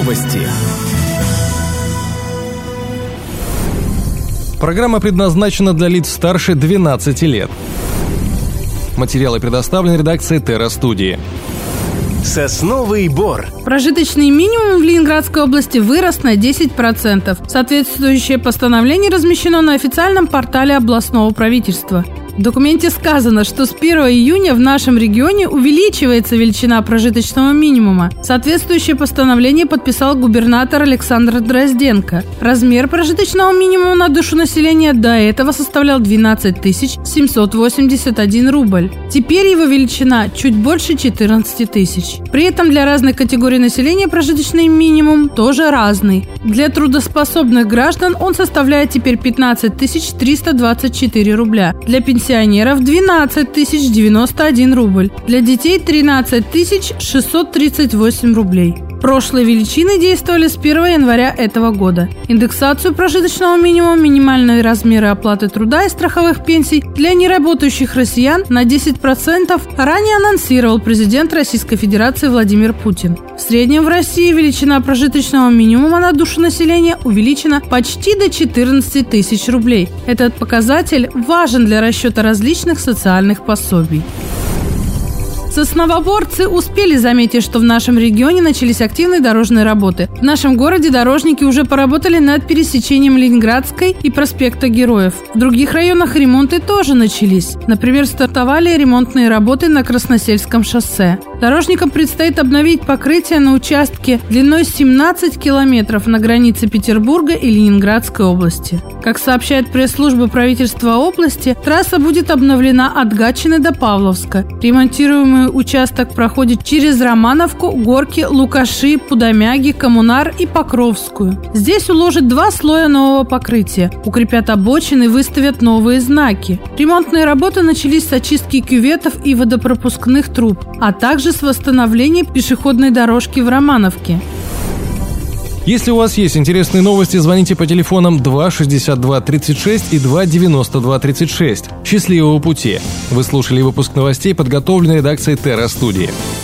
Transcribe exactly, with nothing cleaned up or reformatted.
Новости. Программа предназначена для лиц старше двенадцати лет. Материалы предоставлены редакцией Терра-студии. Сосновый Бор. Прожиточный минимум в Ленинградской области вырос на десять процентов. Соответствующее постановление размещено на официальном портале областного правительства. В документе сказано, что с первого июня в нашем регионе увеличивается величина прожиточного минимума. Соответствующее постановление подписал губернатор Александр Дрозденко. Размер прожиточного минимума на душу населения до этого составлял двенадцать тысяч семьсот восемьдесят один рубль. Теперь его величина чуть больше четырнадцати тысяч. При этом для разных категорий населения прожиточный минимум тоже разный. Для трудоспособных граждан он составляет теперь пятнадцать тысяч триста двадцать четыре рубля. Для пенсионеров двенадцать тысяч девяносто один рубль. Для детей тринадцать тысяч шестьсот тридцать восемь рублей. Прошлые величины действовали с первого января этого года. Индексацию прожиточного минимума, минимальные размеры оплаты труда и страховых пенсий для неработающих россиян на десять процентов ранее анонсировал президент Российской Федерации Владимир Путин. В среднем в России величина прожиточного минимума на душу населения увеличена почти до четырнадцати тысяч рублей. Этот показатель важен для расчета различных социальных пособий. Сосновоборцы успели заметить, что в нашем регионе начались активные дорожные работы. В нашем городе дорожники уже поработали над пересечением Ленинградской и проспекта Героев. В других районах ремонты тоже начались. Например, стартовали ремонтные работы на Красносельском шоссе. Дорожникам предстоит обновить покрытие на участке длиной семнадцать километров на границе Петербурга и Ленинградской области. Как сообщает пресс-служба правительства области, трасса будет обновлена от Гатчины до Павловска. Ремонтируемый участок проходит через Романовку, Горки, Лукаши, Пудомяги, Коммунар и Покровскую. Здесь уложат два слоя нового покрытия, укрепят обочины и выставят новые знаки. Ремонтные работы начались с очистки кюветов и водопропускных труб, а также с восстановления пешеходной дорожки в Романовке. Если у вас есть интересные новости, звоните по телефонам два шестьдесят два тридцать шесть и два девяносто два тридцать шесть. Счастливого пути! Вы слушали выпуск новостей, подготовленный редакцией Терра-студии.